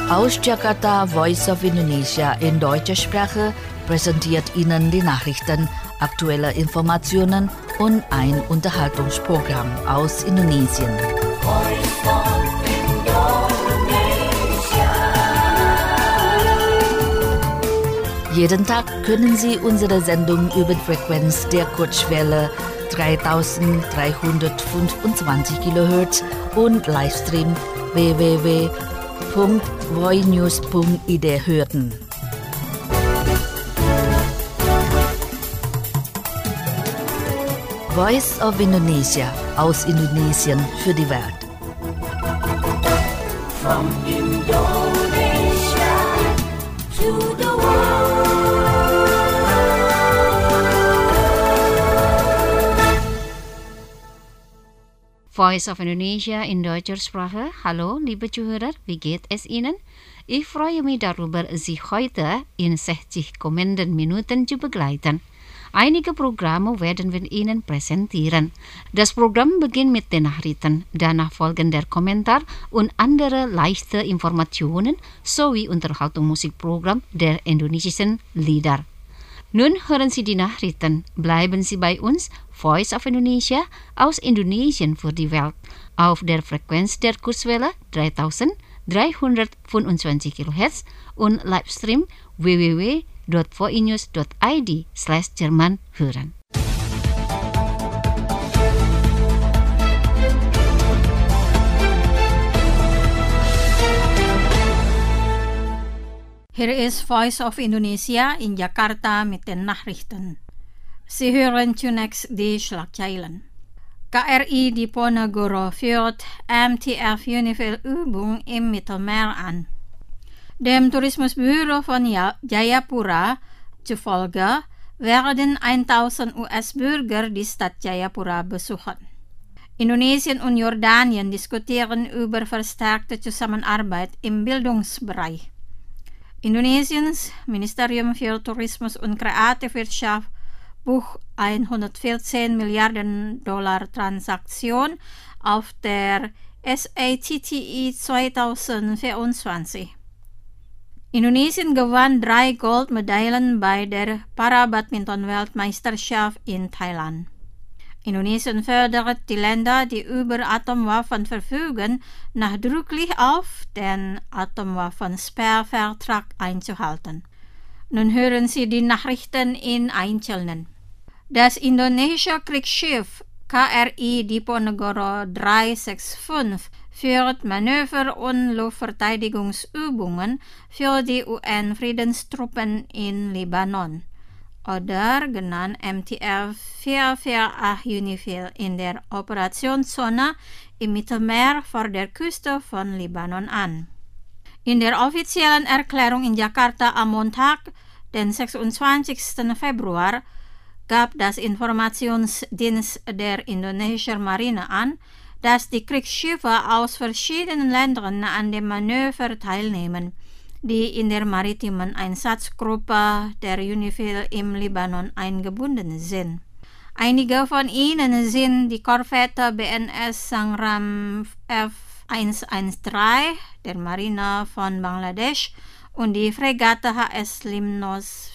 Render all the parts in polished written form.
Aus Jakarta, Voice of Indonesia in deutscher Sprache präsentiert Ihnen die Nachrichten, aktuelle Informationen und ein Unterhaltungsprogramm aus Indonesien. Jeden Tag können Sie unsere Sendung über die Frequenz der Kurzwelle 3325 kHz und Livestream www.voinews.id hören. Voice of Indonesia aus Indonesien für die Welt. From Indonesia to the world. Voice of Indonesia in deutscher Sprache. Hallo, liebe Zuhörer, wie geht es Ihnen? Ich freue mich darüber, Sie heute in 60 kommenden Minuten zu begleiten. Einige Programme werden wir Ihnen präsentieren. Das Programm beginnt mit den Nachrichten, danach folgen der Kommentar und andere leichte Informationen sowie Unterhaltungsmusikprogramm der indonesischen Lieder. Nun hören Sie die Nachrichten. Bleiben Sie bei uns, Voice of Indonesia aus Indonesien für die Welt, auf der Frequenz der Kurzwelle 3325 kHz und Livestream www.voinews.id/Jerman hören. Hier ist Voice of Indonesia in Jakarta mit den Nachrichten. Sie hören zunächst die Schlagzeilen. KRI Diponegoro führt MTF Unifil-Übung im Mittelmeer an. Dem Tourismusbüro von Jayapura zufolge werden 1000 US-Bürger die Stadt Jayapura besuchen. Indonesien und Jordanien diskutieren über verstärkte Zusammenarbeit im Bildungsbereich. Indonesiens Ministerium für Tourismus und Kreativwirtschaft bucht 114 Milliarden Dollar Transaktion auf der SATTE 2024. Indonesien gewann 3 Goldmedaillen bei der Para-Badminton-Weltmeisterschaft in Thailand. Indonesien fördert die Länder, die über Atomwaffen verfügen, nachdrücklich auf, den Atomwaffensperrvertrag einzuhalten. Nun hören Sie die Nachrichten in Einzelnen. Das indonesische Kriegsschiff KRI Diponegoro 365 führt Manöver- und Luftverteidigungsübungen für die UN-Friedenstruppen in Libanon, oder genannt MTF 448 Unifil in der Operationszone im Mittelmeer vor der Küste von Libanon an. In der offiziellen Erklärung in Jakarta am Montag, den 26. Februar, gab das Informationsdienst der indonesischen Marine an, dass die Kriegsschiffe aus verschiedenen Ländern an dem Manöver teilnehmen, die in der maritimen Einsatzgruppe der Unifil im Libanon eingebunden sind. Einige von ihnen sind die Korvette BNS Sangram F-113 der Marine von Bangladesch und die Fregatte HS Limnos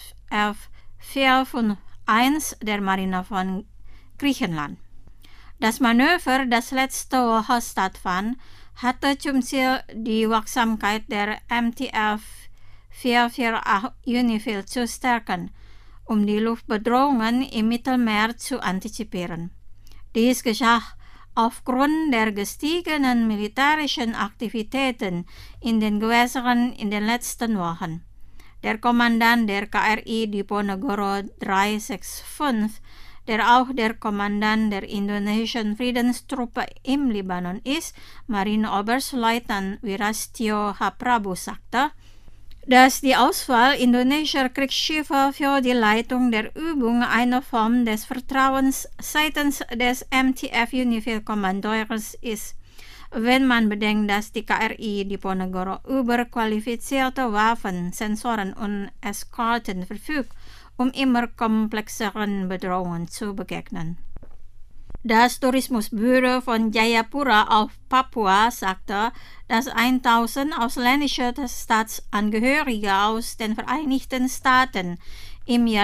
F-451 der Marine von Griechenland. Das Manöver, das letzte Woche stattfand, hatte zum Ziel, die Wirksamkeit der MTF 448 Unifil zu stärken, um die Luftbedrohungen im Mittelmeer zu antizipieren. Dies geschah aufgrund der gestiegenen militärischen Aktivitäten in den Gewässern in den letzten Wochen. Der Kommandant der KRI Diponegoro 365, der auch der Kommandant der indonesischen Friedenstruppe im Libanon ist, Marineoberstleutnant Wirastio Haprabu sagte, dass die Auswahl indonesischer Kriegsschiffe für die Leitung der Übung eine Form des Vertrauens seitens des MTF Unifil-Kommandeurs ist, wenn man bedenkt, dass die KRI Diponegoro über qualifizierte Waffen, Sensoren und Eskorten verfügt, um immer komplexeren Bedrohungen zu begegnen. Das Tourismusbüro von Jayapura auf Papua sagte, dass 1000 ausländische Staatsangehörige aus den Vereinigten Staaten im Jahr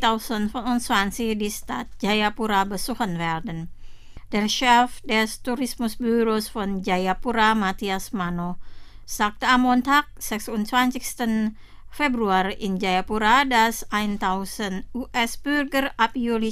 2025 die Stadt Jayapura besuchen werden. Der Chef des Tourismusbüros von Jayapura, Matthias Mano, sagte am Montag, 26. Februar in Jayapura, dass 1000 US-Bürger ab Juli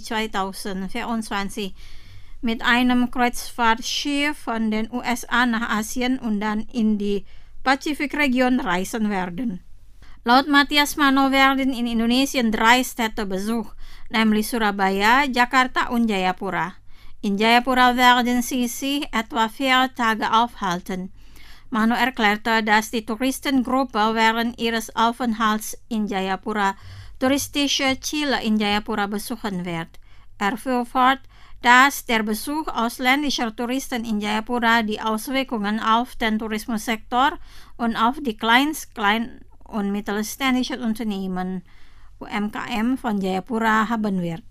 2024 mit einem Kreuzfahrtschiff von den USA nach Asien und dann in die Pazifikregion reisen werden. Laut Matthias Mano werden in Indonesien 3 Städte besucht, nämlich Surabaya, Jakarta und Jayapura. In Jayapura werden sie sich etwa 4 Tage aufhalten. Mano erklärte, dass die Touristengruppe während ihres Aufenthalts in Jayapura touristische Ziele in Jayapura besuchen wird. Er fuhr fort, dass der Besuch ausländischer Touristen in Jayapura die Auswirkungen auf den Tourismussektor und auf die klein- und mittelständischen Unternehmen UMKM von Jayapura haben wird.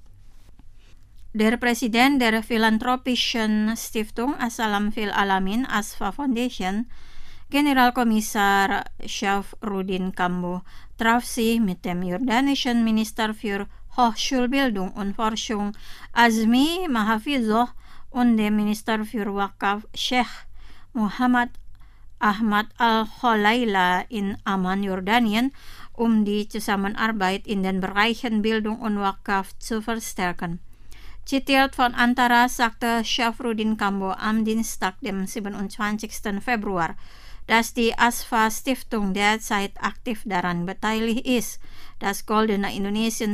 Der Präsident der philanthropischen Stiftung As-Salam fil Alamin Asfa Foundation, Generalkommissar Syafruddin Kambo, traf sich mit dem jordanischen Minister für Hochschulbildung und Forschung Azmi Mahafizah und dem Minister für Waqaf Sheikh Muhammad Ahmad Al-Kholaila in Amman, Jordanien, die Zusammenarbeit in den Bereichen Bildung und Waqaf zu verstärken. Zitiert von Antara sagte Syafruddin Kambo am Dienstag, dem 27. Februar, dass die Asfa-Stiftung derzeit aktiv daran beteiligt ist, das Goldene Indonesien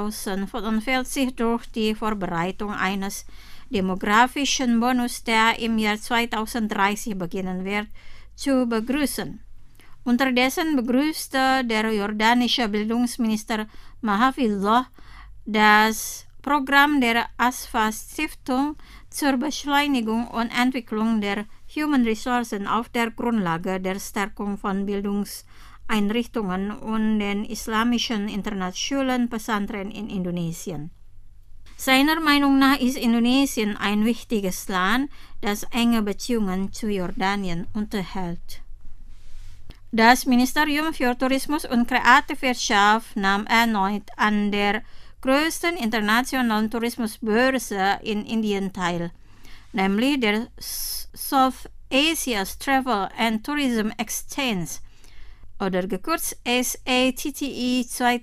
2045 durch die Vorbereitung eines demografischen Bonus, der im Jahr 2030 beginnen wird, zu begrüßen. Unterdessen begrüßte der jordanische Bildungsminister Mahafizah das Programm der Asfa-Stiftung zur Beschleunigung und Entwicklung der Human Resources auf der Grundlage der Stärkung von Bildungseinrichtungen und den islamischen Internatsschulen Pesantren in Indonesien. Seiner Meinung nach ist Indonesien ein wichtiges Land, das enge Beziehungen zu Jordanien unterhält. Das Ministerium für Tourismus und Kreativwirtschaft nahm erneut an der größten internationalen Tourismusbörse in Indien teil, nämlich der South Asia's Travel and Tourism Exchange, oder gekürzt SATTE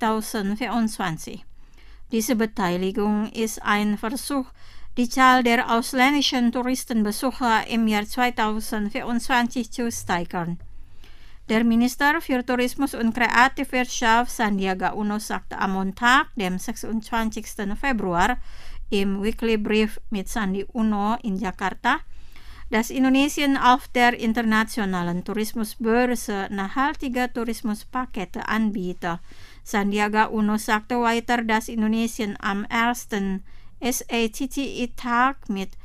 2024. Diese Beteiligung ist ein Versuch, die Zahl der ausländischen Touristenbesucher im Jahr 2024 zu steigern. Der Minister für Tourismus und Kreativwirtschaft Sandiaga Uno sagte am Montag, dem 26. Februar, im Weekly Brief mit Sandi Uno in Jakarta, dass Indonesien auf der internationalen Tourismusbörse nachhaltige Tourismuspakete anbietet. Sandiaga Uno sagte weiter, dass Indonesien am ersten SATTE-Tag mit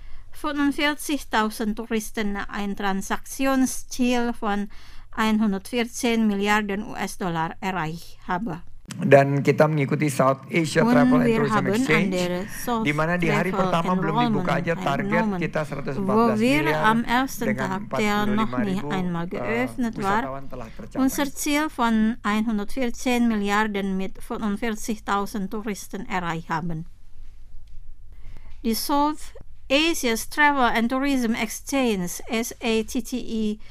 45.000 Touristen ein Transaktionsziel von 114 Milliarden US-Dollar erreicht habe. Dan kita mengikuti South Asia Travel and Tourism Exchange, di mana di hari pertama belum dibuka aja target kita 114 miliar dengan 45.000 wisatawan telah tercapai. Unser Ziel von 114 Milliarden mit 45.000 Touristen erreicht haben. Die South Asia's Travel and Tourism Exchange SATTE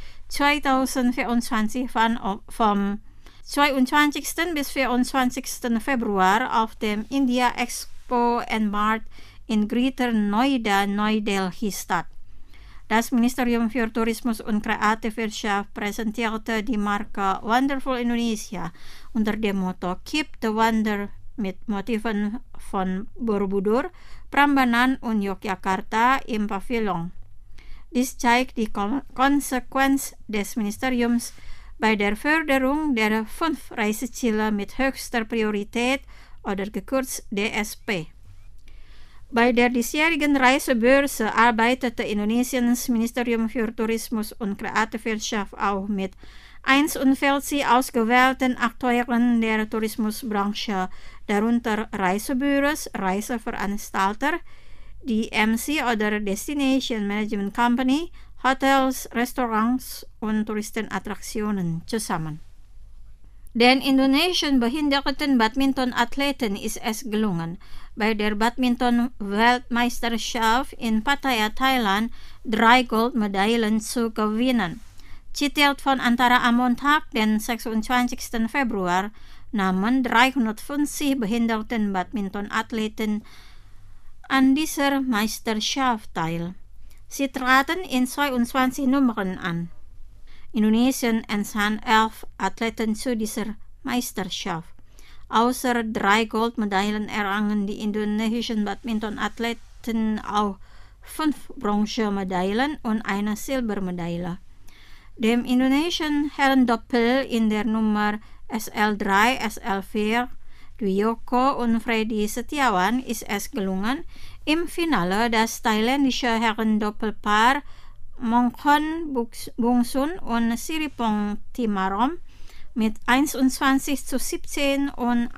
2024 fand vom 22. bis 24. Februar auf dem India Expo and Mart in Greater Noida, Neu-Delhi statt. Das Ministerium für Tourismus und Kreativwirtschaft präsentierte die Marke Wonderful Indonesia unter dem Motto Keep the Wonder mit Motiven von Borobudur, Prambanan und Yogyakarta im Pavillon. Dies zeigt die Konsequenz des Ministeriums bei der Förderung der 5 Reiseziele mit höchster Priorität oder gekürzt DSP. Bei der diesjährigen Reisebörse arbeitete Indonesiens Ministerium für Tourismus und Kreativwirtschaft auch mit 41 ausgewählten Akteuren der Tourismusbranche, darunter Reisebüros, Reiseveranstalter, DMC oder Destination Management Company, Hotels, Restaurants und Touristenattraktionen zusammen. Den Indonesischen behinderten Badmintonathleten ist es gelungen, bei der Badminton-Weltmeisterschaft in Pattaya, Thailand, 3 Goldmedaillen zu gewinnen. Geteilt von antara am Montag, den 26. Februar, nahmen 350 behinderten Badmintonathleten an dieser Meisterschaft teil. Sie traten in 22 Nummern an. Indonesien entsandte 11 Athleten zu dieser Meisterschaft. Außer 3 Goldmedaillen errangen die indonesischen Badmintonathleten auch 5 Bronzemedaillen und eine Silbermedaille. Dem indonesischen Herrendoppel in der Nummer SL3, SL4, Dwijoko und Freddy Setiawan ist es gelungen, im Finale das thailändische Herrendoppelpaar Mongkon Bungsun und Siripong Timarom mit 21:17 und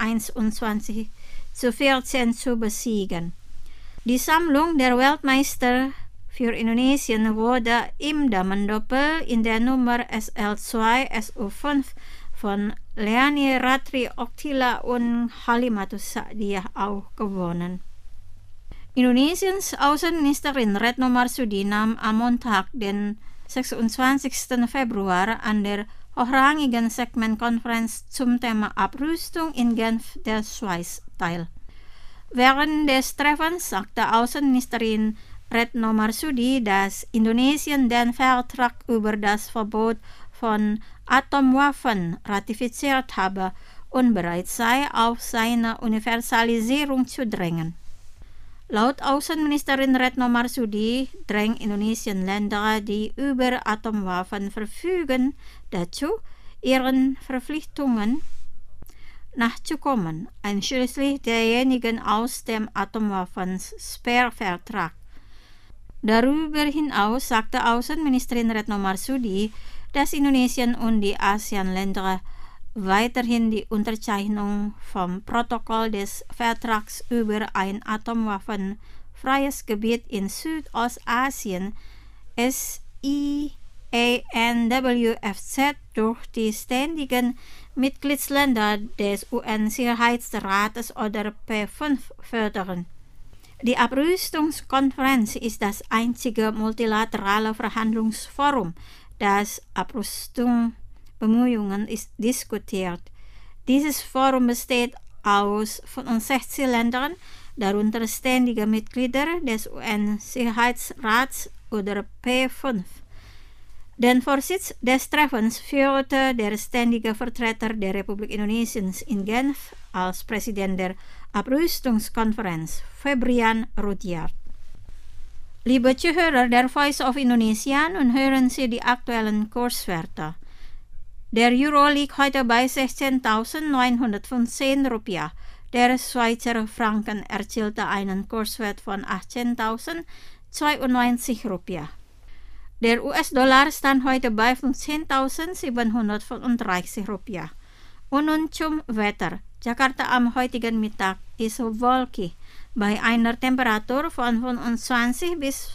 21:14 zu besiegen. Die Sammlung der Weltmeister für Indonesien wurde im Damendoppel in der Nummer SL2, SU5 von Leani Ratri Oktila und Halimatus Sa'diyah auch gewonnen. Indonesiens Außenministerin Retno Marsudi nahm am Montag, den 26. Februar, an der hochrangigen Segmentkonferenz zum Thema Abrüstung in Genf der Schweiz teil. Während des Treffens sagte Außenministerin Retno Marsudi, dass Indonesien den Vertrag über das Verbot von Atomwaffen ratifiziert habe und bereit sei, auf seine Universalisierung zu drängen. Laut Außenministerin Retno Marsudi drängt Indonesien Länder, die über Atomwaffen verfügen, dazu, ihren Verpflichtungen nachzukommen, einschließlich derjenigen aus dem Atomwaffen-Sperrvertrag. Darüber hinaus sagte Außenministerin Retno Marsudi, dass Indonesien und die ASEAN-Länder weiterhin die Unterzeichnung vom Protokoll des Vertrags über ein atomwaffenfreies Gebiet in Südostasien SIANWFZ durch die ständigen Mitgliedsländer des UN-Sicherheitsrates oder P5 fördern. Die Abrüstungskonferenz ist das einzige multilaterale Verhandlungsforum, das Abrüstungsbemühungen diskutiert. Dieses Forum besteht aus 65 Ländern, darunter ständige Mitglieder des UN-Sicherheitsrats oder P5. Den Vorsitz des Treffens führte der ständige Vertreter der Republik Indonesien in Genf als Präsident der Abrüstungskonferenz, Febrian Rudyard. Liebe Zuhörer der Voice of Indonesia, nun hören Sie die aktuellen Kurswerte. Der Euro liegt heute bei 16.915 Rupiah. Der Schweizer Franken erzielte einen Kurswert von 18.092 Rupiah. Der US-Dollar stand heute bei 15.735 Rupiah. Und nun zum Wetter. Jakarta am heutigen Mittag ist wolkig bei einer Temperatur von 25 bis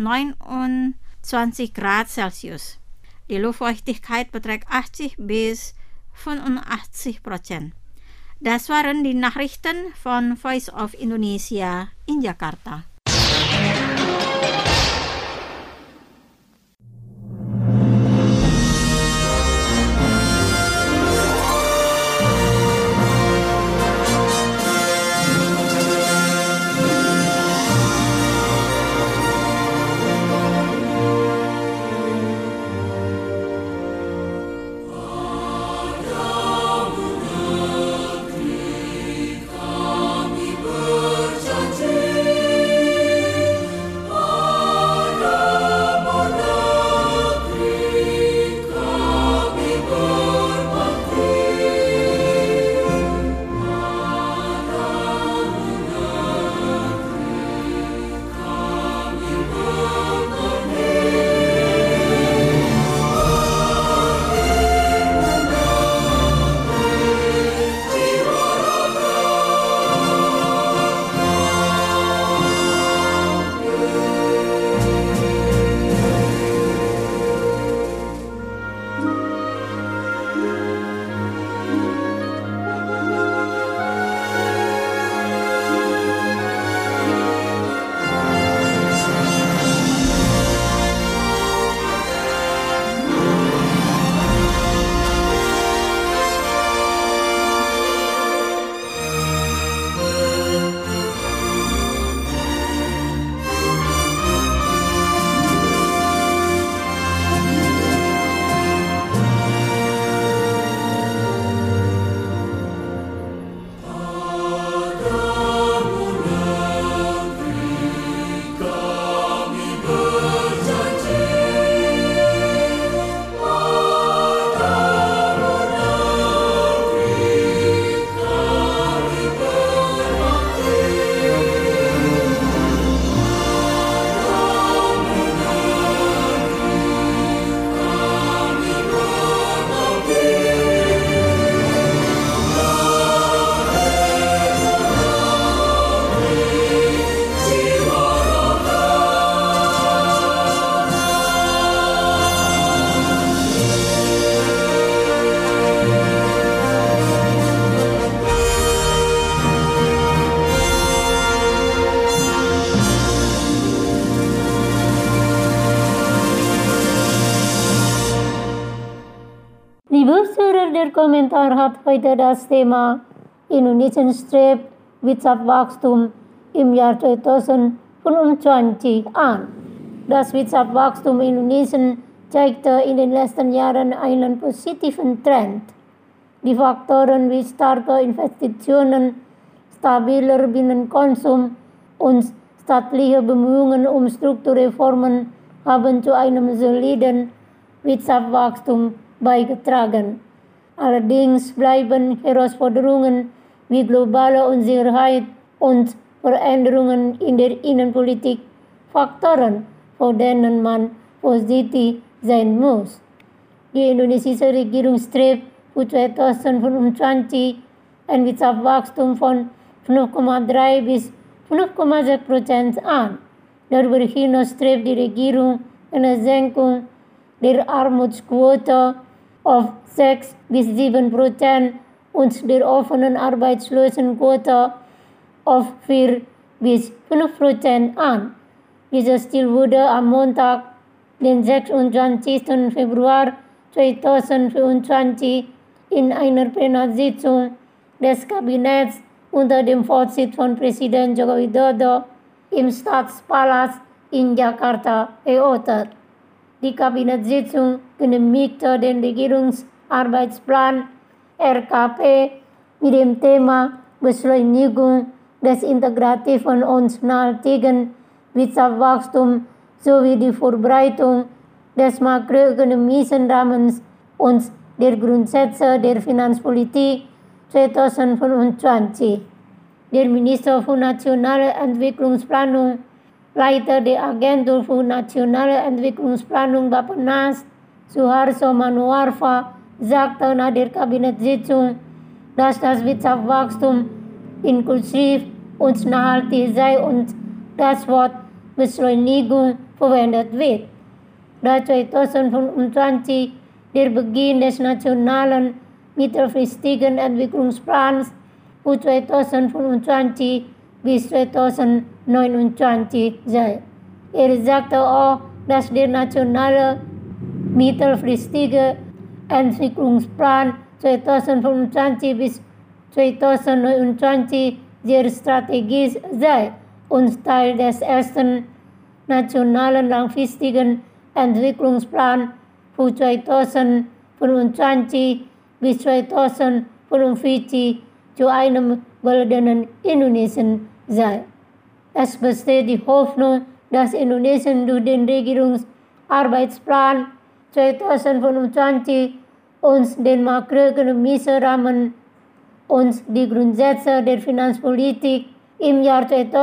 29 Grad Celsius. Die Luftfeuchtigkeit beträgt 80 bis 85%. Das waren die Nachrichten von Voice of Indonesia in Jakarta. Berjanji Liebe Zuhörer, der Kommentar hat heute das Thema Indonesien strebt Wirtschaftswachstum im Jahr 2025 an. Das Wirtschaftswachstum Indonesien zeigte in den letzten Jahren einen positiven Trend. Die Faktoren wie starke Investitionen, stabiler Binnenkonsum und staatliche Bemühungen um Strukturreformen haben zu einem soliden Wirtschaftswachstum beigetragen. Allerdings bleiben Herausforderungen wie globale Unsicherheit und Veränderungen in der Innenpolitik Faktoren, vor denen man vorsichtig sein muss. Die indonesische Regierung strebt für 2025 ein Wirtschaftswachstum von 5,3 bis 5,6% an. Darüber hinaus strebt die Regierung eine Senkung der Armutsquote auf 6 bis 7% und der offenen Arbeitslosenquote auf 4 bis 5% an. Dieses Ziel wurde am Montag, den 26. Februar 2024, in einer Plenarsitzung des Kabinetts unter dem Vorsitz von Präsident Joko Widodo im Staatspalast in Jakarta erörtert. Die Kabinettssitzung genehmigte den Regierungsarbeitsplan RKP mit dem Thema Beschleunigung des integrativen und nachhaltigen Wirtschaftswachstums sowie die Vorbereitung des makroökonomischen Rahmens und der Grundsätze der Finanzpolitik 2025. Der Minister für nationale Entwicklungsplanung, Leiter der Agentur für nationale Entwicklungsplanung Bappenas, Suharto Manoarfa, sagte nach der Kabinettssitzung, dass das Wirtschaftswachstum inklusiv und nachhaltig sei und das Wort Beschleunigung verwendet wird. Da 2025 der Beginn des nationalen mittelfristigen Entwicklungsplans für 2025 bis 2029 sei. Er sagte auch, dass der nationale mittelfristige Entwicklungsplan 2025 bis 2029 sehr strategisch sei und Teil des ersten nationalen langfristigen Entwicklungsplans für 2025 bis 2045 zu einem goldenen Indonesien sei. Es besteht die Hoffnung, dass Indonesien durch den Regierungsarbeitsplan 2025 und den makroökonomischen Rahmen und die Grundsätze der Finanzpolitik im Jahr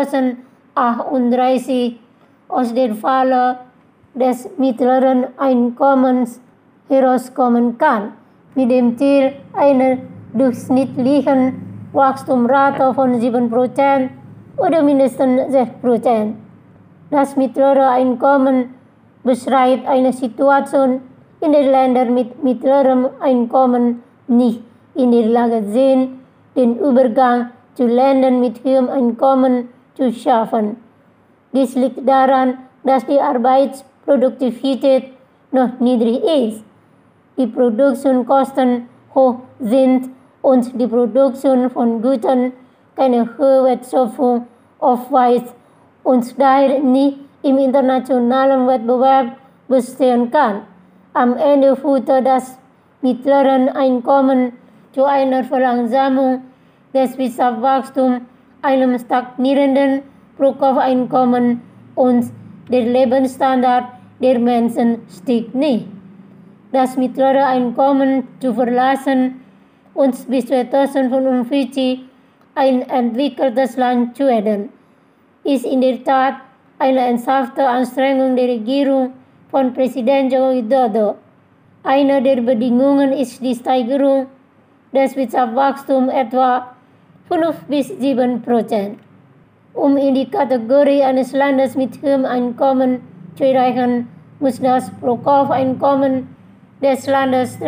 2038 aus der Falle des mittleren Einkommens herauskommen kann, mit dem Ziel einer durchschnittlichen Wachstumsrate von 7% oder mindestens 6%. Das mittlere Einkommen beschreibt eine Situation, in der Länder mit mittlerem Einkommen nicht in der Lage sind, den Übergang zu Ländern mit hohem Einkommen zu schaffen. Dies liegt daran, dass die Arbeitsproduktivität noch niedrig ist, die Produktionskosten hoch sind und die Produktion von Gütern keine hohe Wertschöpfung aufweist und daher nicht im internationalen Wettbewerb bestehen kann. Am Ende führte das mittlere Einkommen zu einer Verlangsamung des Wirtschaftswachstums, einem stagnierenden Pro-Kopf-Einkommen und der Lebensstandard der Menschen stieg nicht. Das mittlere Einkommen zu verlassen und bis 2045 ein entwickeltes Land zu werden, ist in der Tat eine ernsthafte Anstrengung der Regierung von Präsident Joko Widodo. Eine der Bedingungen ist die Steigerung des Wirtschaftswachstums etwa 5 bis 7%. Um in die Kategorie eines Landes mit hohem Einkommen zu erreichen, muss das Pro-Kopf-Einkommen des Landes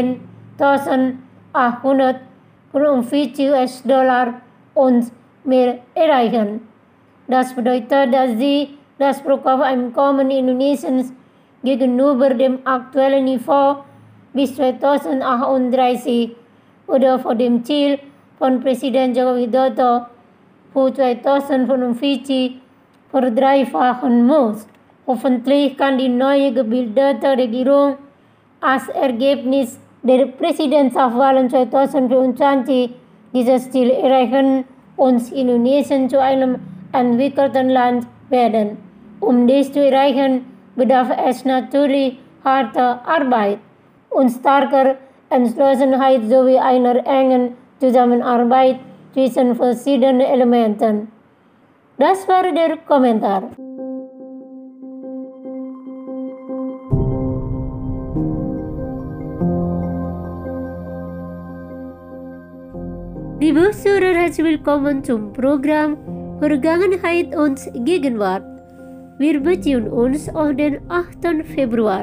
13.845 US-Dollar und mehr erreichen. Das bedeutet, dass das Pro-Kopf-Einkommen Indonesiens gegenüber dem aktuellen Niveau bis 2038 oder vor dem Ziel von Präsident Joko Widodo für 2045 verdreifachen muss. Hoffentlich kann die neu gebildete Regierung als Ergebnis der Präsidentschaftswahlen 2024 dieses Ziel erreichen und Indonesien zu einem entwickelten Land werden. Um dies zu erreichen, bedarf es natürlich harter Arbeit und starker Entschlossenheit sowie einer engen Zusammenarbeit zwischen verschiedenen Elementen. Das war der Kommentar. Liebe Zuhörer, herzlich willkommen zum Programm Vergangenheit und Gegenwart. Wir beziehen uns auf den 8. Februar.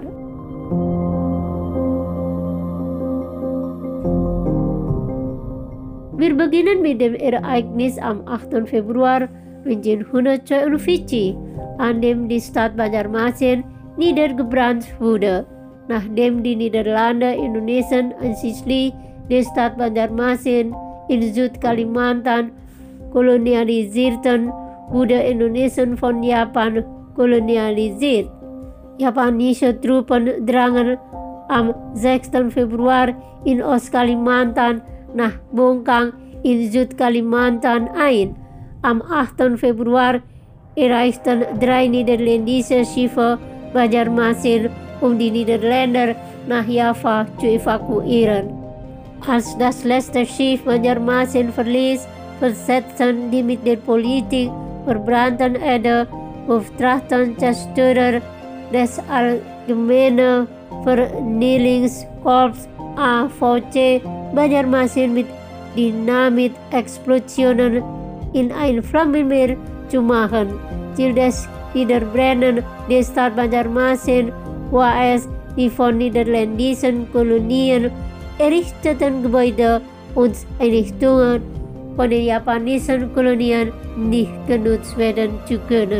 Wir beginnen mit dem Ereignis am 8. Februar 1942, an dem die Stadt Banjarmasin niedergebrannt wurde, nachdem die Niederlande Indonesien einschließlich die Stadt Banjarmasin in Südkalimantan kolonialisierten, wurde Indonesien von Japan kolonialisiert. Japanische Truppen drangen am 6. Februar in Ostkalimantan nach Bongkang in Südkalimantan ein. Am 8. Februar erreichten 3 niederländische Schiffe Banjarmasin, um die Niederländer nach Java zu evakuieren. Als das letzte Schiff Banjarmasin verließ, versetzten die mit der Politik verbrannten Erde beauftragten Zerstörer des Allgemeinen Vernichtungskorps AVC Banjarmasin mit Dynamitexplosionen in ein Flammenmeer zu machen. Ziel des Niederbrennen der Stadt Banjarmasin war es, die von niederländischen Kolonien errichteten Gebäude und Einrichtungen von den japanischen Kolonien nicht genutzt werden zu können.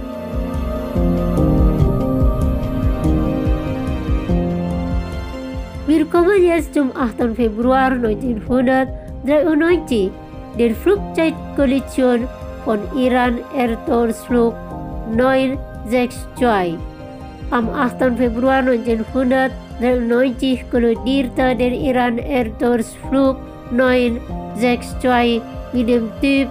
Wir kommen jetzt zum 8. Februar 1993, der Flugzeugkollision von Iran Air-Force-Flug 962. Am 8. Februar 1993 kollidierte der Iran Air-Force-Flug 962 mit dem Typ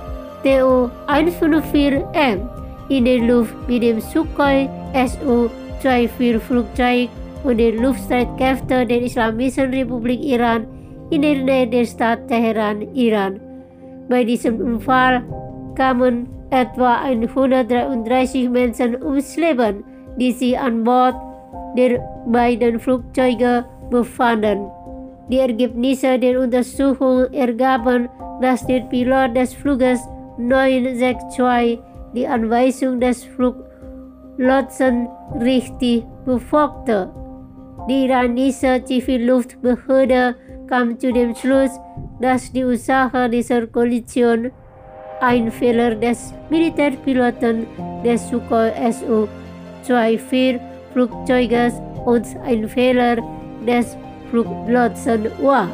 Tu-154M in der Luft mit dem Sukhoi Su-24 Flugzeug und den Luftstreitkräften der Islamischen Republik Iran in der Nähe der Stadt Teheran, Iran. Bei diesem Unfall kamen etwa 133 Menschen ums Leben, die sich an Bord der beiden Flugzeuge befanden. Die Ergebnisse der Untersuchung ergaben, dass der Pilot des Fluges 962 die Anweisung des Fluglotsen richtig befolgte. Die iranische Zivilluftbehörde kam zu dem Schluss, dass die Ursache dieser Kollision ein Fehler des Militärpiloten des Sukhoi Su-24 Flugzeuges und ein Fehler des Fluglotsen war.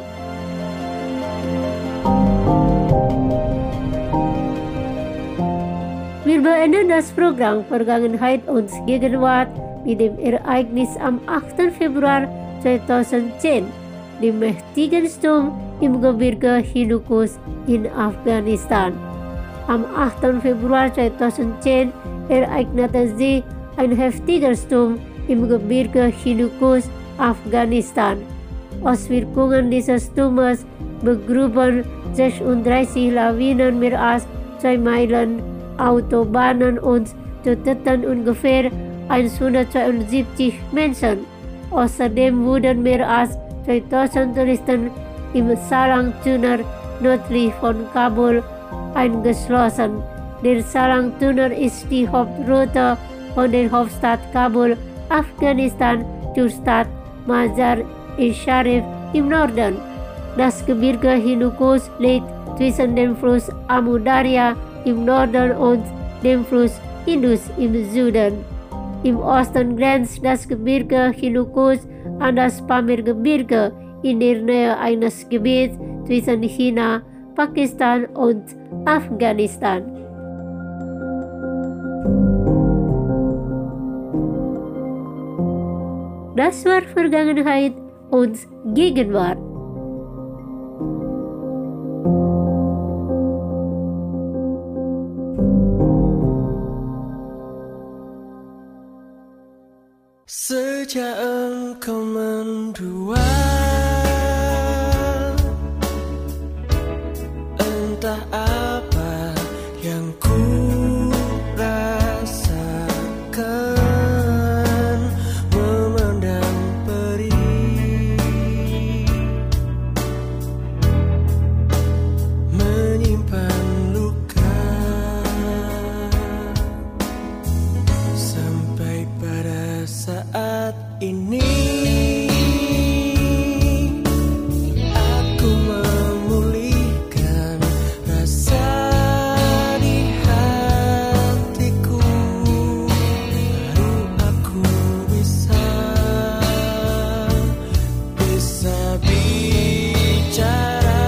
Wir beenden das Programm Vergangenheit und Gegenwart mit dem Ereignis am 8. Februar 2010, dem mächtigen Sturm im Gebirge Hindukusch in Afghanistan. Am 8. Februar 2010 ereignete sich ein heftiger Sturm im Gebirge Hindukusch, Afghanistan. Auswirkungen dieses Sturmes begruben 36 Lawinen mehr als 2 Meilen Autobahnen und töteten ungefähr 172 Menschen. Außerdem wurden mehr als 2000 Touristen im Salang-Tunnel nördlich von Kabul eingeschlossen. Der Salang-Tunnel ist die Hauptroute von der Hauptstadt Kabul, Afghanistan, zur Stadt Mazar-e-Sharif im Norden. Das Gebirge Hindukusch liegt zwischen dem Fluss Amu Darya im Norden und dem Fluss Indus im Süden. Im Osten grenzt das Gebirge Hindukusch an das Pamirgebirge in der Nähe eines Gebiets zwischen China, Pakistan und Afghanistan. Das war Vergangenheit und Gegenwart. Sejak engkau mendua, entah apa yang ku rasakan, memandang perih, menyimpan luka, sampai pada saat ini aku memulihkan rasa di hatiku, baru aku bisa bicara.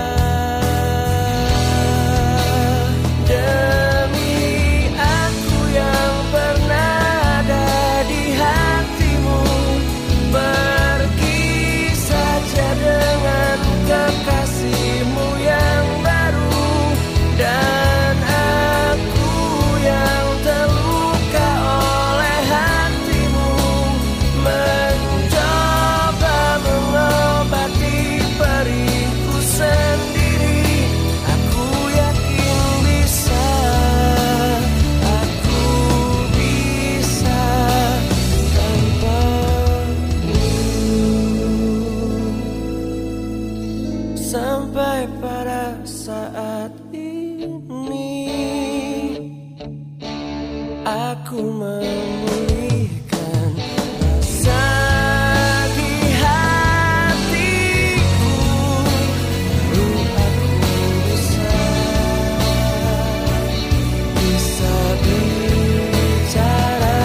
Demi aku yang pernah ada di hatimu, pergi saja dengan kekasihmu yang baru, dan aku yang terluka oleh hatimu, mencoba mengobati perihku sendiri. Aku yakin bisa, aku bisa tanpamu. Sampai pada saat ini aku memulihkan rasa di hatiku, baru aku bisa bicara.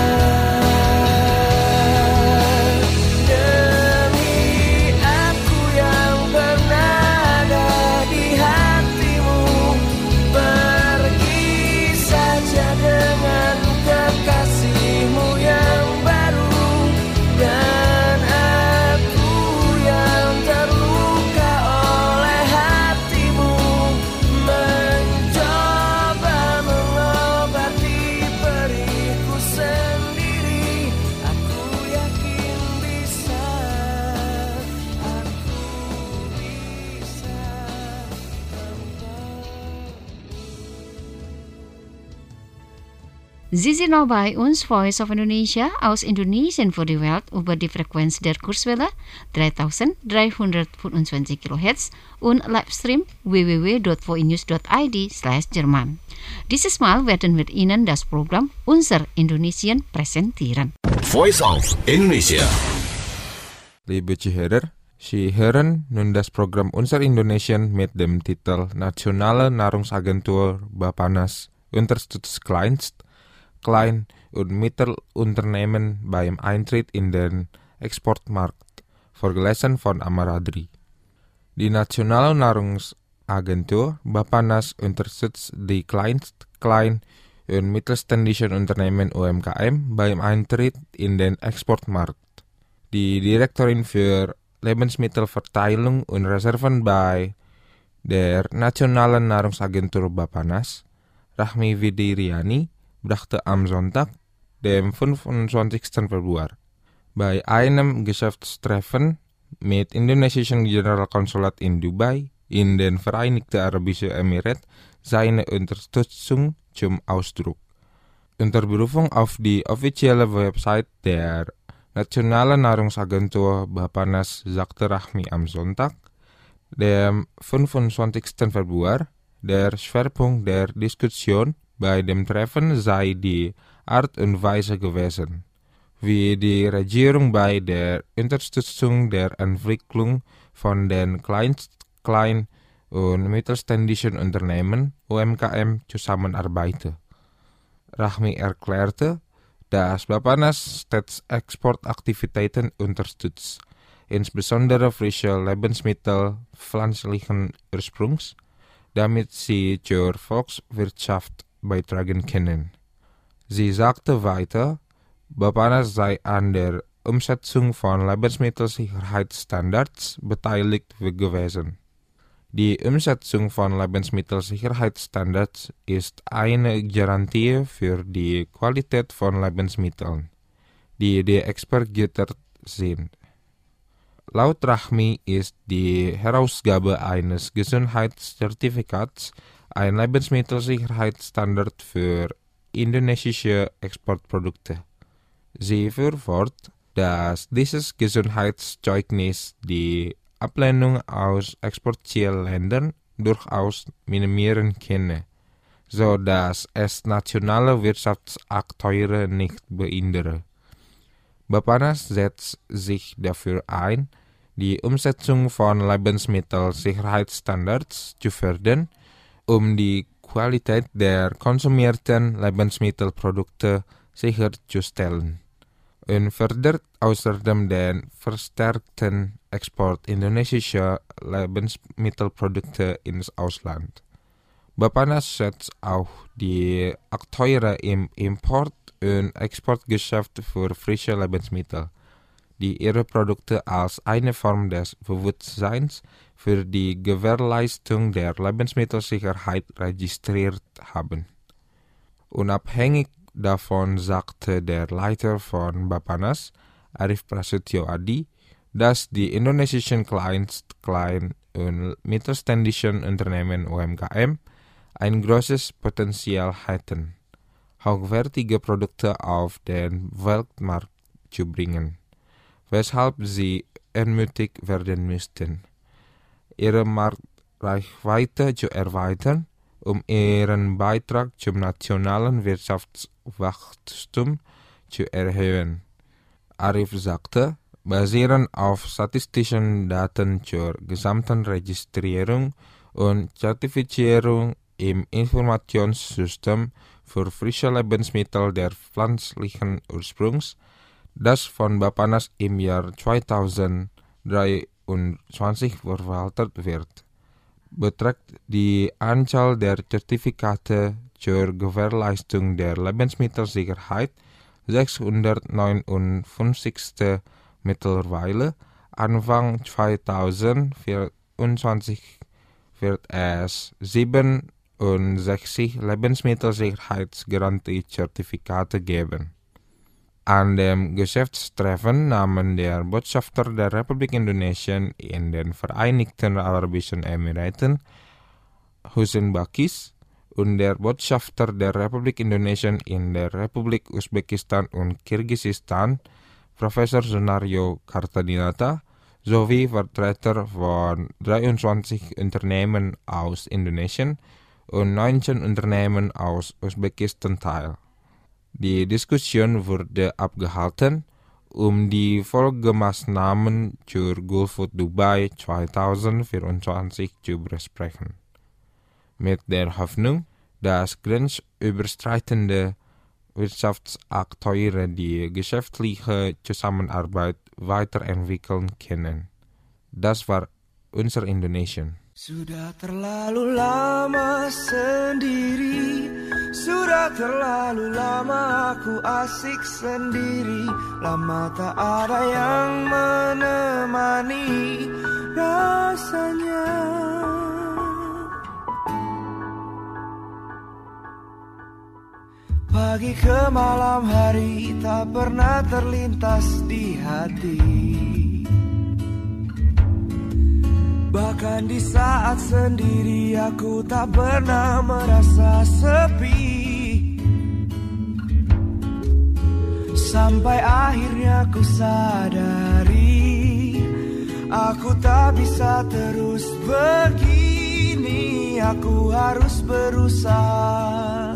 Demi aku yang pernah ada di hatimu, pergi saja dengan kekasihmu yang baru, dan aku yang terluka oleh hatimu, mencoba mengobati perihku sendiri. Aku yakin bisa, aku bisa Sie sind noch bei uns, Voice of Indonesia, aus Indonesien für die Welt über die Frequenz der Kurzwelle 3325 kHz und Livestream www.voinews.id/Jerman. Dieses Mal werden wir Ihnen das Programm Unser Indonesien präsentieren. Voice of Indonesia. Liebe Zuhörer, Sie hören nun das Programm Unser Indonesien mit dem Titel Nationale Nahrungsagentur Bappenas unterstützt Klein- und Mittelunternehmen beim Eintritt in den Exportmarkt, vorgelesen von Amaradri. Die Nationale Nahrungsagentur Bappenas unterstützt die klein- und mittelständischen Unternehmen UMKM beim Eintritt in den Exportmarkt. Die Direktorin für Lebensmittelverteilung und Reserven bei der Nationalen Nahrungsagentur Bappenas, Rahmi Widiriani, brachte am Sonntag, dem 25. Februar, bei einem Geschäftstreffen mit indonesischen Generalkonsulat in Dubai in den Vereinigten Arabischen Emiraten seine Unterstützung zum Ausdruck. Unter Berufung auf die offizielle Website der Nationalen Nahrungsagentur Bappenas sagte Rahmi am Sonntag, dem 25. Februar, der Schwerpunkt der Diskussion bei dem Treffen sei die Art und Weise gewesen, wie die Regierung bei der Unterstützung der Entwicklung von den klein- und mittelständischen Unternehmen UMKM zusammenarbeite. Rahmi erklärte, dass Bappenas stets Exportaktivitäten unterstützt, insbesondere frische Lebensmittel pflanzlichen Ursprungs, damit sie zur Volkswirtschaft beitragen können. Sie sagte weiter, Bapanas sei an der Umsetzung von Lebensmittelsicherheitsstandards beteiligt gewesen. Die Umsetzung von Lebensmittelsicherheitsstandards ist eine Garantie für die Qualität von Lebensmitteln, die exportiert sind. Laut Rahmi ist die Herausgabe eines Gesundheitszertifikats ein Lebensmittelsicherheitsstandard für indonesische Exportprodukte. Sie fuhr fort, dass dieses Gesundheitszeugnis die Ablehnung aus Exportzielländern durchaus minimieren könne, so dass es nationale Wirtschaftsakteure nicht behindere. Bapanas setzt sich dafür ein, die Umsetzung von Lebensmittelsicherheitsstandards zu fördern, die Qualität der konsumierten Lebensmittelprodukte sicherzustellen, und fördert außerdem den verstärkten Export indonesischer Lebensmittelprodukte ins Ausland. Bapanas schätzt auch die Akteure im Import- und Exportgeschäft für frische Lebensmittel, die ihre Produkte als eine Form des Bewusstseins für die Gewährleistung der Lebensmittelsicherheit registriert haben. Unabhängig davon sagte der Leiter von Bapanas, Arif Prasetyo Adi, dass die indonesischen klein- und mittelständischen Unternehmen UMKM ein großes Potenzial hätten, hochwertige Produkte auf den Weltmarkt zu bringen, weshalb sie ermutigt werden müssten, ihre Marktreichweite zu erweitern, ihren Beitrag zum nationalen Wirtschaftswachstum zu erhöhen. Arif sagte, basierend auf statistischen Daten zur gesamten Registrierung und Zertifizierung im Informationssystem für frische Lebensmittel der pflanzlichen Ursprungs, das von Bapanas im Jahr 2023 verwaltet wird, beträgt die Anzahl der Zertifikate zur Gewährleistung der Lebensmittelsicherheit 659. Mittlerweile. Anfang 2024 wird es 67 Lebensmittelsicherheitsgarantie-Zertifikate geben. An dem Geschäftstreffen nahmen der Botschafter der Republik Indonesia in den Vereinigten Arabischen Emiraten, Hussein Bakis, und der Botschafter der Republik Indonesia in der Republik Usbekistan und Kirgisistan, Professor Sunario Kartadinata, sowie Vertreter von 23 Unternehmen aus Indonesien und 19 Unternehmen aus Usbekistan teil. Die Diskussion wurde abgehalten, die Folgemaßnahmen zur Gulfood Dubai 2024 zu besprechen. Mit der Hoffnung, dass grenzüberschreitende Wirtschaftsakteure die geschäftliche Zusammenarbeit weiterentwickeln können. Das war unser Indonesien. Sudah terlalu lama sendiri, sudah terlalu lama aku asik sendiri, lama tak ada yang menemani rasanya. Pagi ke malam hari tak pernah terlintas di hati. Bahkan di saat sendiri aku tak pernah merasa sepi. Sampai akhirnya ku sadari, aku tak bisa terus begini. Aku harus berusaha,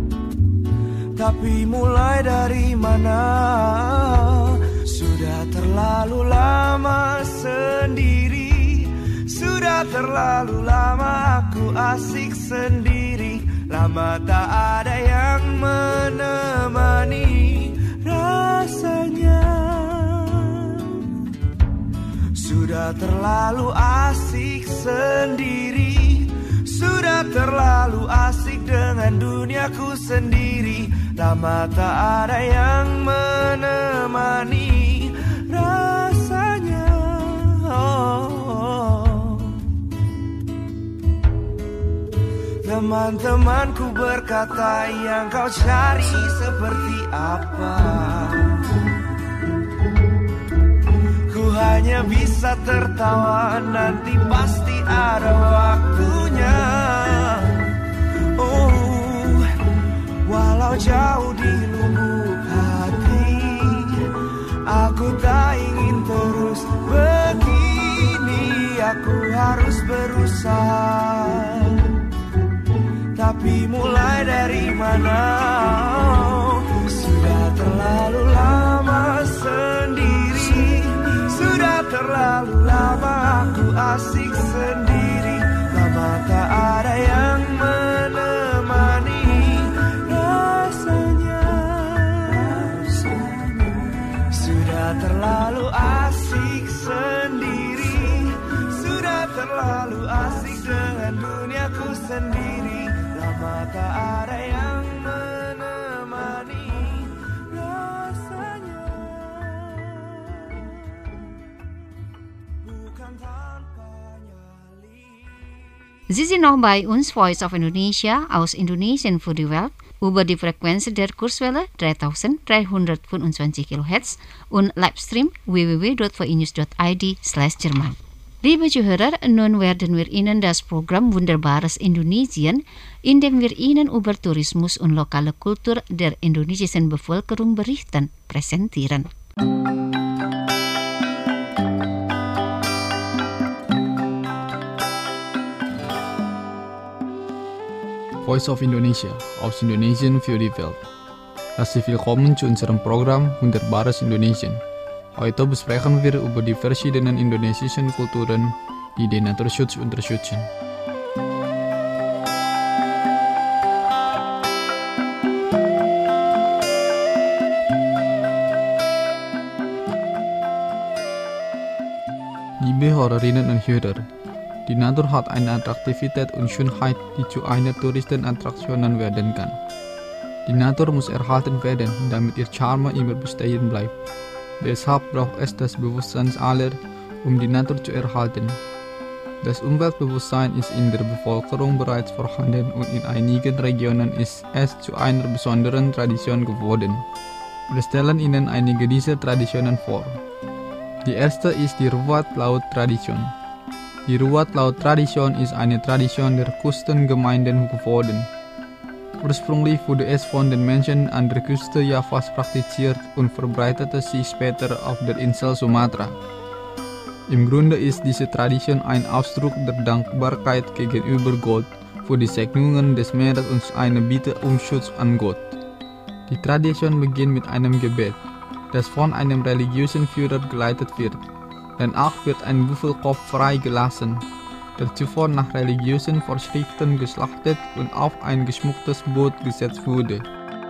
tapi mulai dari mana? Sudah terlalu lama sendiri, sudah terlalu lama aku asik sendiri, lama tak ada yang menemani rasanya. Sudah terlalu asik sendiri, sudah terlalu asik dengan duniaku sendiri. Lama tak ada yang menemani rasanya. Teman-temanku berkata, yang kau cari seperti apa? Ku hanya bisa tertawa, nanti pasti ada waktunya. Oh, walau jauh di lubuk hati, aku tak ingin terus begini. Aku harus berusaha, tapi mulai dari mana? Sudah terlalu lama sendiri, sudah terlalu lama aku asik sendiri. Lama tak ada yang menemani rasanya. Sudah terlalu asik sendiri, sudah terlalu asik dengan duniaku sendiri. Lama tak ada yang menemani rasanya. Bukan tanpa nyali. Sie sind noch bei uns, Voice of Indonesia, aus Indonesien für die Welt, über die Frequenz der Kurzwelle 3325 kHz und Livestream www.vinews.id/Jerman. Liebe Zuhörer, nun werden wir Ihnen das Programm Wunderbares Indonesien, in dem wir Ihnen über Tourismus und lokale Kultur der indonesischen Bevölkerung berichten, präsentieren. Voice of Indonesia, aus Indonesien für die Welt. Herzlich willkommen zu unserem Programm Wunderbares Indonesien. Heute besprechen wir über die verschiedenen indonesischen Kulturen, die den Naturschutz unterstützen. Liebe Hörerinnen und Hörer, die Natur hat eine Attraktivität und Schönheit, die zu einer Touristenattraktion werden kann. Die Natur muss erhalten werden, damit ihr Charme immer bestehen bleibt. Deshalb braucht es das Bewusstsein aller, um die Natur zu erhalten. Das Umweltbewusstsein ist in der Bevölkerung bereits vorhanden und in einigen Regionen ist es zu einer besonderen Tradition geworden. Wir stellen Ihnen einige dieser Traditionen vor. Die erste ist die Ruat-Laut-Tradition. Die Ruat-Laut-Tradition ist eine Tradition der Küstengemeinden geworden. Ursprünglich wurde es von den Menschen an der Küste Javas praktiziert und verbreitete sich später auf der Insel Sumatra. Im Grunde ist diese Tradition ein Ausdruck der Dankbarkeit gegenüber Gott für die Segnungen des Meeres und eine Bitte um Schutz an Gott. Die Tradition beginnt mit einem Gebet, das von einem religiösen Führer geleitet wird. Danach wird ein Büffelkopf freigelassen, der zuvor nach religiösen Vorschriften geschlachtet und auf ein geschmücktes Boot gesetzt wurde.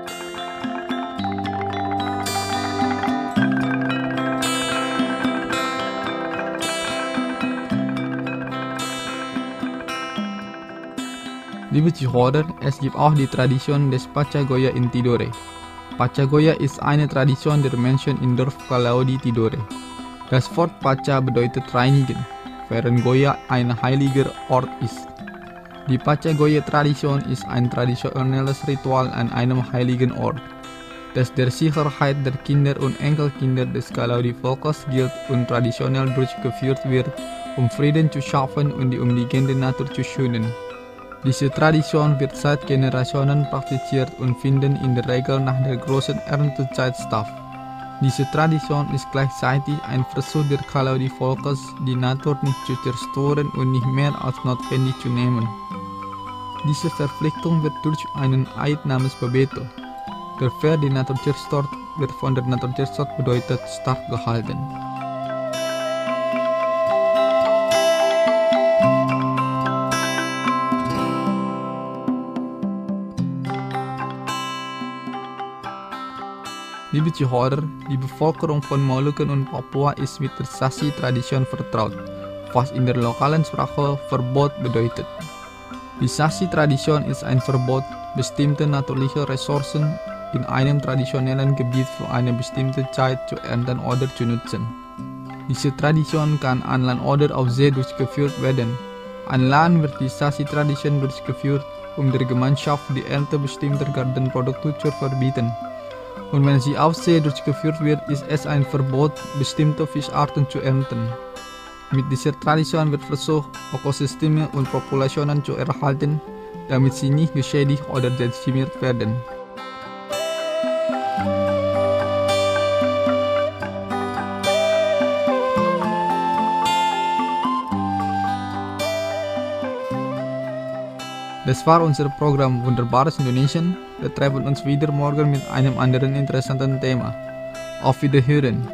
Liebe Zuhörer, es gibt auch die Tradition des Pacagoya in Tidore. Pacagoya ist eine Tradition der Menschen in Dorf Kalaudi Tidore. Das Wort Paca bedeutet reinigen, während Goya ein heiliger Ort ist. Die Pacagoya-Tradition ist ein traditionelles Ritual an einem heiligen Ort, das der Sicherheit der Kinder und Enkelkinder des Kalaudi-Volkes gilt und traditionell durchgeführt wird, um Frieden zu schaffen und die umliegende Natur zu schützen. Diese Tradition wird seit Generationen praktiziert und findet in der Regel nach der großen Erntezeit statt. Diese Tradition ist gleichzeitig ein Versuch der Kalaudi-Volkes, die Natur nicht zu zerstören und nicht mehr als notwendig zu nehmen. Diese Verpflichtung wird durch einen Eid namens Babeto, der wer die Natur zerstört, wird von der Natur zerstört bedeutet, stark gehalten. Liebe Liebe Zuhörer, die Bevölkerung von Molukken und Papua ist mit der Sasi-Tradition vertraut, was in der lokalen Sprache Verbot bedeutet. Die Sasi-Tradition ist ein Verbot, bestimmte natürliche Ressourcen in einem traditionellen Gebiet für eine bestimmte Zeit zu ernten oder zu nutzen. Diese Tradition kann an Land oder auf See durchgeführt werden. An Land wird die Sasi-Tradition durchgeführt, um der Gemeinschaft die Ernte bestimmter Gartenprodukte zu verbieten. Und wenn sie auf See durchgeführt wird, ist es ein Verbot, bestimmte Fischarten zu ernten. Mit dieser Tradition wird versucht, Ökosysteme und Populationen zu erhalten, damit sie nicht geschädigt oder dezimiert werden. Das war unser Programm Wunderbares Indonesien. Wir treffen uns wieder morgen mit einem anderen interessanten Thema. Auf Wiederhören!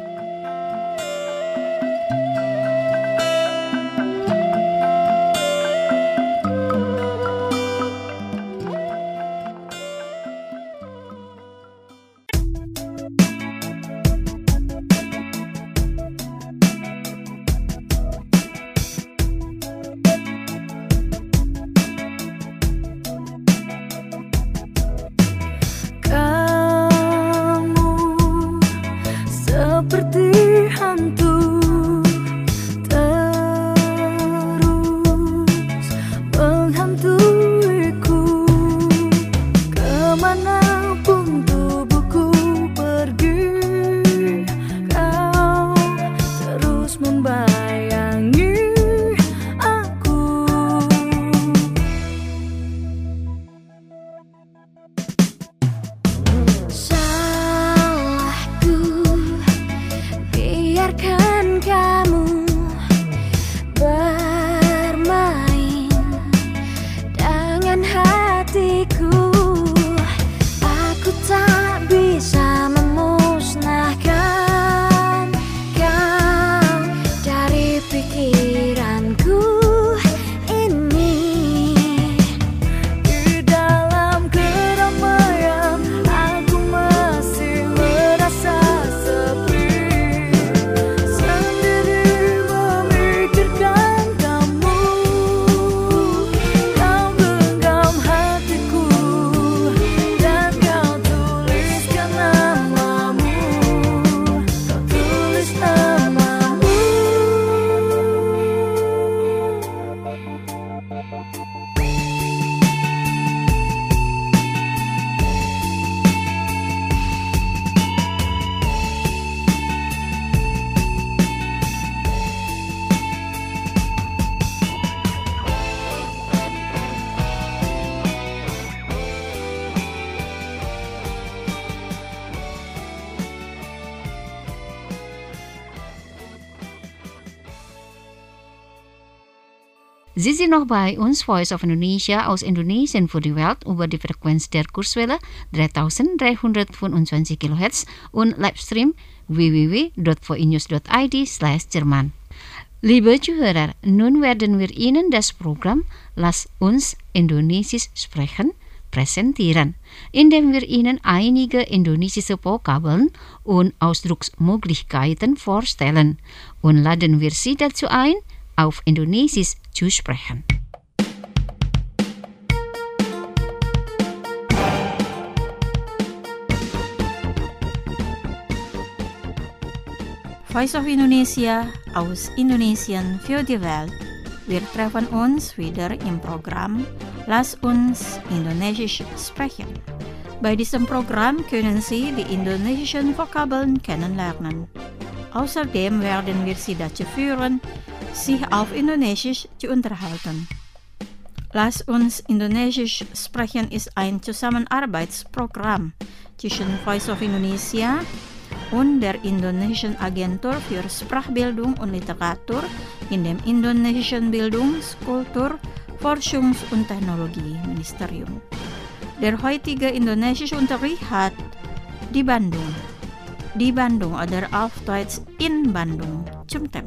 Sie sind noch bei uns, Voice of Indonesia aus Indonesien für die Welt über die Frequenz der Kurzwelle 3325 kHz und Livestream www.voinews.id/Jerman. Liebe Zuhörer, nun werden wir Ihnen das Programm Lass uns Indonesisch sprechen präsentieren, indem wir Ihnen einige indonesische Vokabeln und Ausdrucksmöglichkeiten vorstellen und laden wir Sie dazu ein, auf Indonesisch zu sprechen. Voice of Indonesia aus Indonesien für die Welt. Wir treffen uns wieder im Programm Lass uns Indonesisch sprechen. Bei diesem Programm können Sie die indonesischen Vokabeln kennenlernen. Außerdem werden wir Sie dazu führen, sich auf Indonesisch zu unterhalten. Lass uns Indonesisch sprechen ist ein Zusammenarbeitsprogramm zwischen Voice of Indonesia und der Indonesischen Agentur für Sprachbildung und Literatur in dem Indonesischen Bildungs-, Kultur-, Forschungs- und Technologieministerium. Der heutige indonesische Unterricht hat di Bandung oder auf Deutsch in Bandung zum Thema.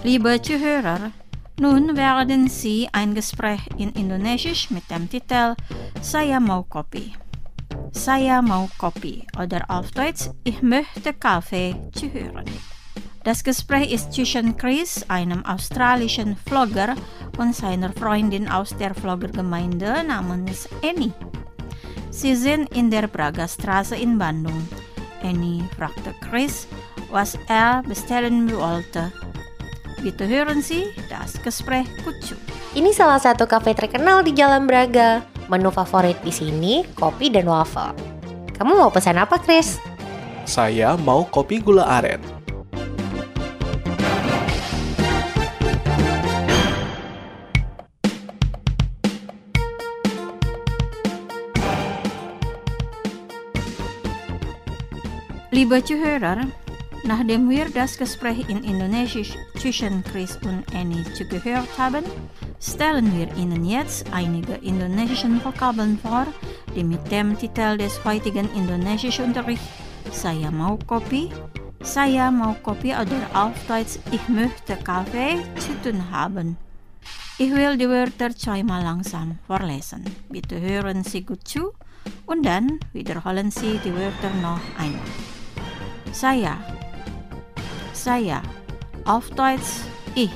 Liebe Zuhörer, nun werden Sie ein Gespräch in Indonesisch mit dem Titel Saya mau kopi. Saya mau kopi oder auf Deutsch Ich möchte Kaffee zuhören. Das Gespräch ist zwischen Chris, einem australischen Vlogger, und seiner Freundin aus der Vloggergemeinde namens Annie. Sie sind in der Bragastraße in Bandung. Annie fragte Chris, was er bestellen wollte. Bitte hören Sie das Gespräch Kucu. Ini salah satu kafe terkenal di Jalan Braga. Menu favorit di sini kopi dan waffle. Kamu mau pesan apa, Chris? Saya mau kopi gula aren. Liebe Zuhörer, nachdem wir das Gespräch in Indonesisch zwischen Chris und Annie zugehört haben, stellen wir Ihnen jetzt einige indonesische Vokabeln vor, die mit dem Titel des heutigen Indonesischunterrichts Saya mau kopi oder auf Deutsch Ich möchte Kaffee zu tun haben. Ich will die Wörter zweimal langsam vorlesen. Bitte hören Sie gut zu und dann wiederholen Sie die Wörter noch einmal. Saya, auf Deutsch ich.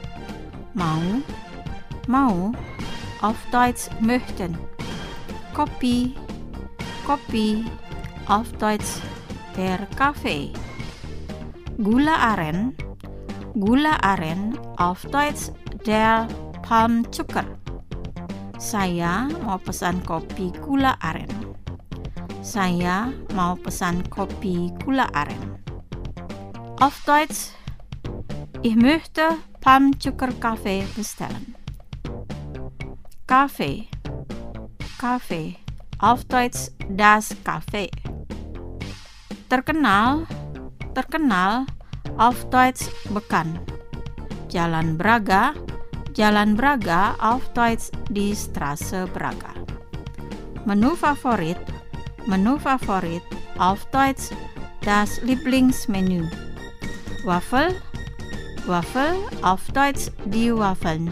Mau, auf Deutsch möchten. Kopi, auf Deutsch der Kaffee. Gula aren, auf Deutsch der Palmzucker. Saya mau pesan kopi gula aren. Saya mau pesan kopi gula aren. Auf Deutsch, ich möchte Palmzuckerkaffee bestellen. Kaffee, auf Deutsch das Kaffee. Terkenal, auf Deutsch bekannt. Jalan Braga, auf Deutsch die Straße Braga. Menu favorit, auf Deutsch das Lieblingsmenü. Waffel, auf Deutsch die Waffeln.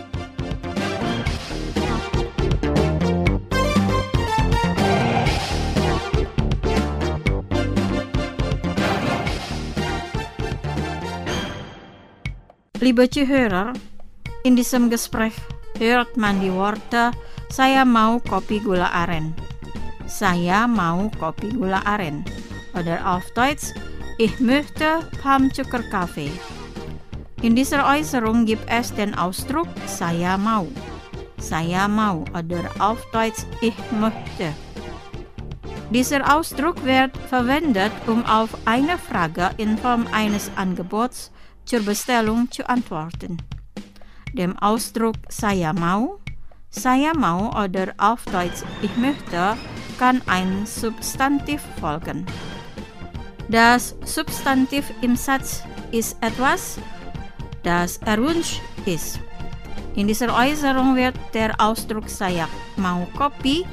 Liebe Zuhörer, in diesem Gespräch hört man die Worte Saya mau kopi gula aren. Saya mau kopi gula aren. Oder auf Deutsch Ich möchte Palmzuckerkaffee. In dieser Äußerung gibt es den Ausdruck Saya mau. Saya mau oder auf Deutsch Ich möchte. Dieser Ausdruck wird verwendet, um auf eine Frage in Form eines Angebots zur Bestellung zu antworten. Dem Ausdruck Saya mau oder auf Deutsch Ich möchte kann ein Substantiv folgen. Das Substantiv im Satz ist etwas, das erwünscht ist. In dieser Äußerung wird der Ausdruck Saya mau kopi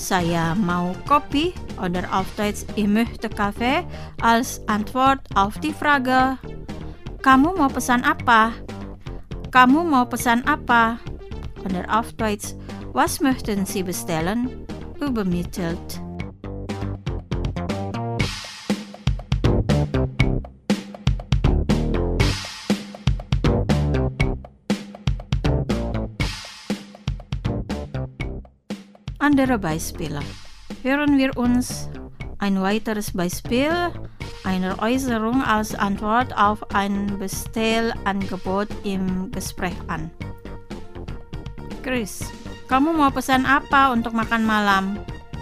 oder auf Deutsch Ich möchte Kaffee als Antwort auf die Frage Kamu mau pesan apa? Oder auf Deutsch, was möchten Sie bestellen? Übermittelt. Andere Beispiele. Hören wir uns ein weiteres Beispiel einer Äußerung als Antwort auf ein Bestellangebot im Gespräch an. Chris, kamu mau pesan apa untuk makan malam?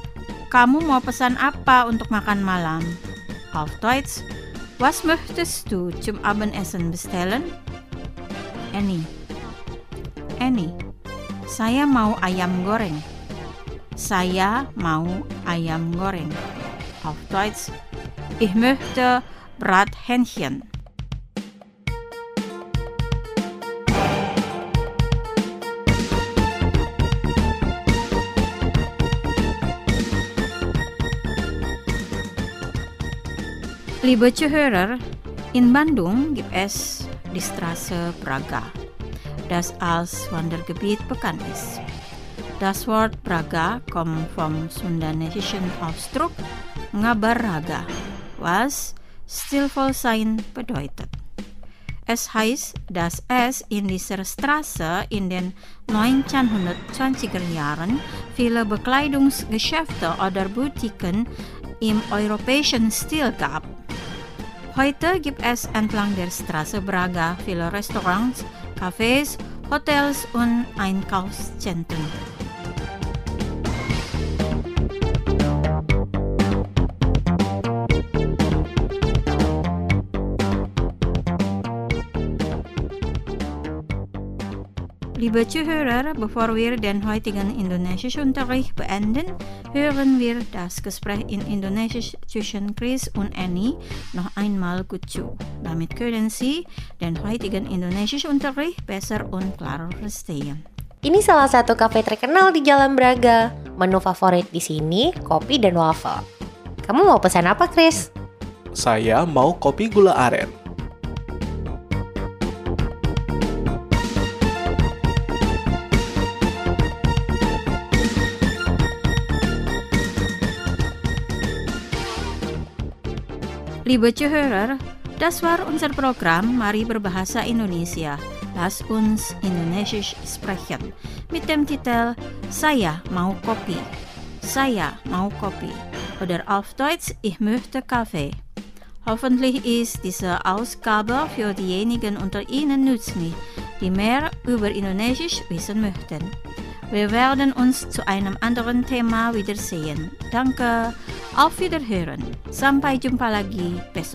Auf Deutsch, was möchtest du zum Abendessen bestellen? Annie, saya mau ayam goreng. Auf Deutsch, ich möchte Brathähnchen. Liebe Zuhörer, in Bandung gibt es die Straße Braga, das als Wandergebiet bekannt ist. Das Wort Braga kommt vom sundanesischen Ausdruck Ngabaraga, was stilvoll sein bedeutet. Es heißt, dass es in dieser Straße in den 1920er Jahren viele Bekleidungsgeschäfte oder Boutiquen im europäischen Stil gab. Heute gibt es entlang der Straße Braga viele Restaurants, Cafés, Hotels und Einkaufszentren. Liebe Zuhörer, bevor wir den heutigen Indonesischunterricht beenden, hören wir das Gespräch in Indonesisch zwischen Chris und Annie noch einmal gut zu. Damit können Sie den heutigen Indonesischunterricht besser und klarer verstehen. Ini salah satu kafe terkenal di Jalan Braga. Menu favorit di sini kopi dan waffle. Kamu mau pesan apa, Chris? Saya mau kopi gula aren. Liebe Zuhörer, das war unser Programm Mari Berbahasa Indonesia. Lass uns Indonesisch sprechen mit dem Titel Saya mau kopi. Saya mau kopi. Oder auf Deutsch Ich möchte Kaffee. Hoffentlich ist diese Ausgabe für diejenigen unter Ihnen nützlich, die mehr über Indonesisch wissen möchten. Wir werden uns zu einem anderen Thema wiedersehen. Danke, auf Wiederhören. Sampai jumpa lagi besok.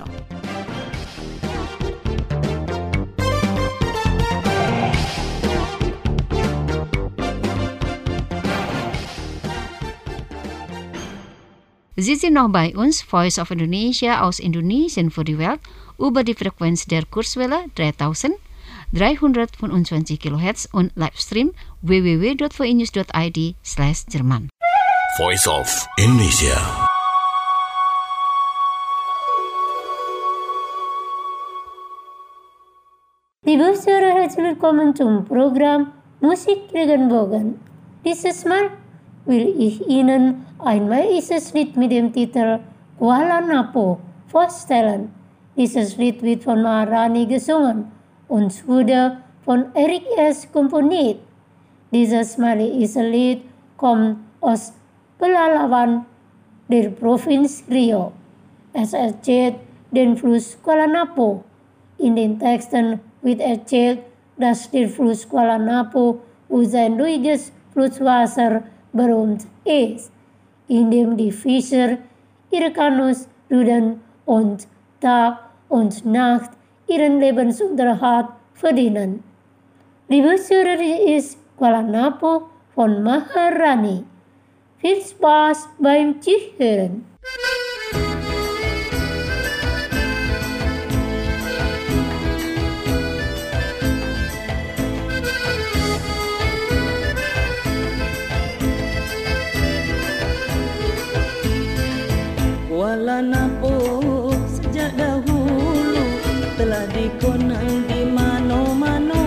Sie sind noch bei uns, Voice of Indonesia aus Indonesien für die Welt, über die Frequenz der Kurzwelle 3325 kHz und Livestream www.voinews.id/Jerman. Voice of Indonesia. Liebe Zuhörer, herzlich willkommen zum Programm Musik Regenbogen. Dieses Mal will ich Ihnen ein maisches Lied mit dem Titel Kuala Napo vorstellen. Dieses Lied wird von Maharani gesungen und wurde von Eric S. komponiert. Dieses maische Lied kommt aus Pelalawan der Provinz Riau. Es erzählt den Fluss Kuala Napo. In den Texten wird erzählt, dass der Fluss Kuala Napo für sein ruhiges Flusswasser berühmt ist, in dem die Fischer ihre Kanus rudern und Tag und Nacht ihren Lebensunterhalt verdienen. Liebe Zuhörer, ist Kuala Napo von Maharani. Viel Spaß beim Zuhören. Kuala Napo sejak dahulu telah dikenal di mano-mano.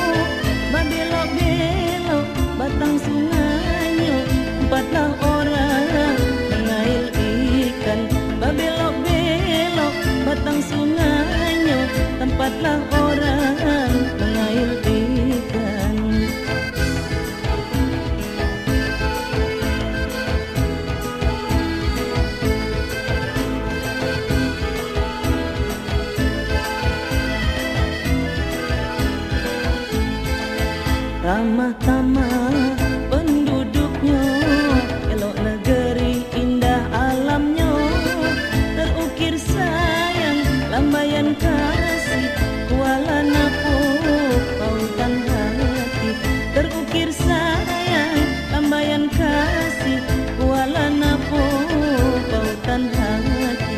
Belok-belok batang sungainya, empatlah orang mengail ikan. Belok-belok batang sungainya, tempatlah orang mengail ikan. Ramah-tamah penduduknya, elok negeri indah alamnya. Terukir sayang, lambaian kasih, Kuala Napo pautan hati. Terukir sayang, lambaian kasih, Kuala Napo pautan hati.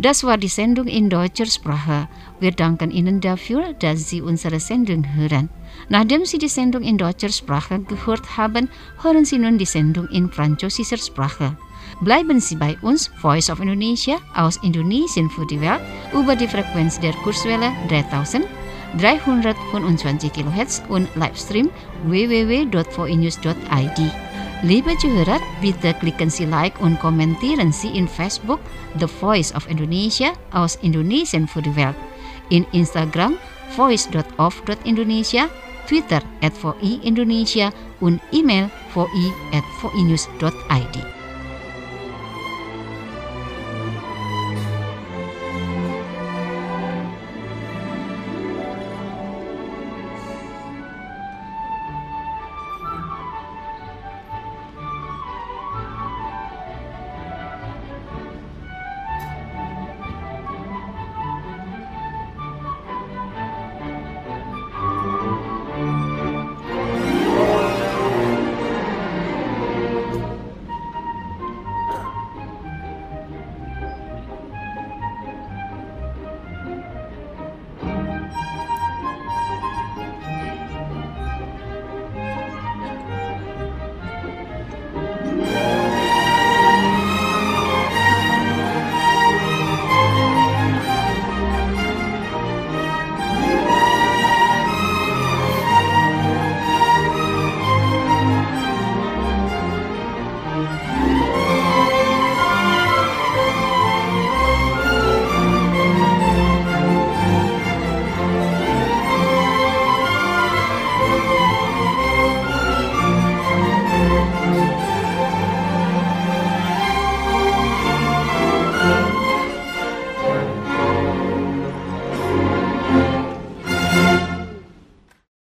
Das war die Sendung in deutscher Sprache. Wir danken Ihnen dafür, dass Sie unsere Sendung hören. Nachdem Sie die Sendung in deutscher Sprache gehört haben, hören Sie nun die Sendung in französischer Sprache. Bleiben Sie bei uns, Voice of Indonesia aus Indonesien für die Welt, über die Frequenz der Kurzwelle 3325 kHz und Livestream www.voinews.id. Liebe Zuhörer, bitte klicken Sie Like und kommentieren Sie in Facebook The Voice of Indonesia aus Indonesien für die Welt, in Instagram voice.of.indonesia, Twitter @VOI Indonesia und E-Mail voi@voinews.id.